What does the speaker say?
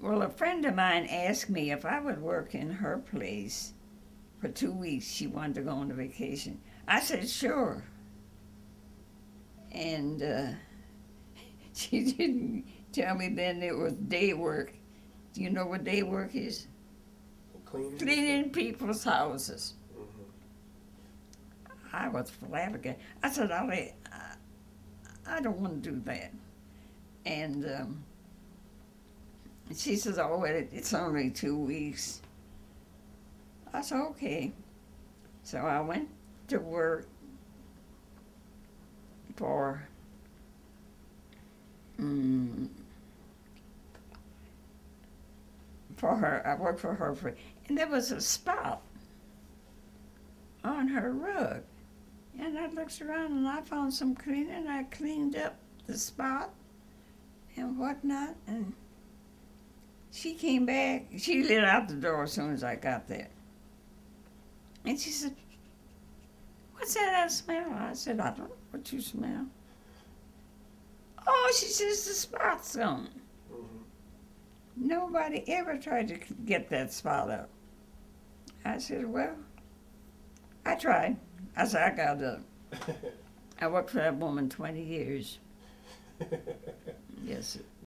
Well, a friend of mine asked me if I would work in her place for 2 weeks. She wanted to go on a vacation. I said, sure. And she didn't tell me then it was day work. Do you know what day work is? Cleaning people's houses. I was flabbergasted. I said, I don't want to do that. And she says, oh, well, it's only 2 weeks. I said, okay. So I went to work for her. I worked for her and there was a spot on her rug. And I looked around and I found some cleaner and I cleaned up the spot and whatnot. And she came back. She lit out the door as soon as I got there. And she said, what's that I smell? I said, I don't know what you smell. Oh, she says, the spot's gone. Nobody ever tried to get that spot up. I said, well, I tried. I said, I got up. I worked for that woman 20 years. Yes.